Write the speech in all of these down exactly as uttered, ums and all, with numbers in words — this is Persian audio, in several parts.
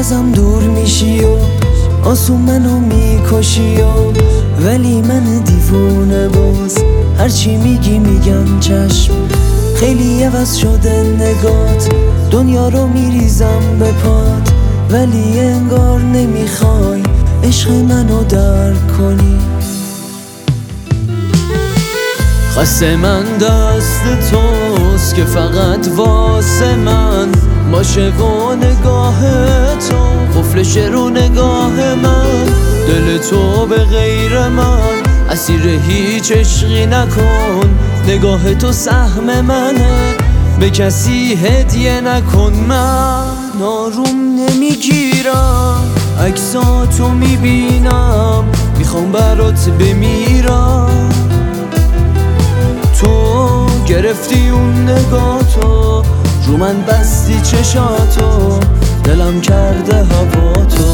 ازم دور میشی و آسون منو میکشی و ولی من دیوونه باز هرچی میگی میگم چشم. خیلی عوض شده نگات، دنیا رو میریزم به پات، ولی انگار نمیخوای عشق منو درک کنی. خسته من دست توست که فقط واسه من باشه و نگاه تو قفلش رو نگاه من. دل تو به غیر من اسیر هیچ عشقی نکن، نگاه تو سهم منه به کسی هدیه نکن. من آروم نمیگیرم عکساتو میبینم، میخوام برات بمیرم. تو گرفتی اون نگاتو، رو من بستی چشاتو، دلم کرده هوا تو.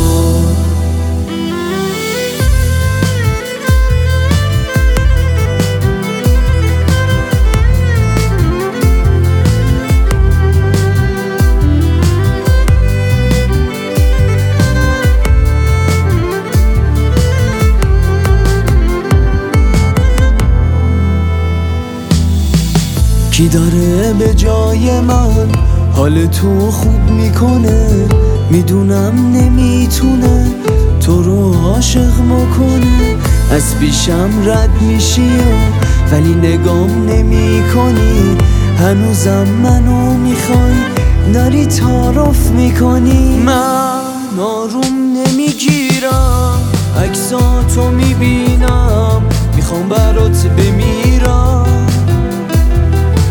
کی داره به جای من حال تو خوب میکنه؟ میدونم نمیتونه تو رو عاشق مکنه. از پیشم رد میشی ولی نگام نمی کنی، هنوزم منو میخوای داری تعارف میکنی. من آروم نمیگیرم عکساتو میبینم، میخوام برات بمیرم.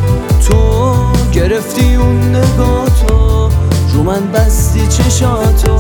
تو گرفتی اون نگاتو، رو من بستی چشاتو،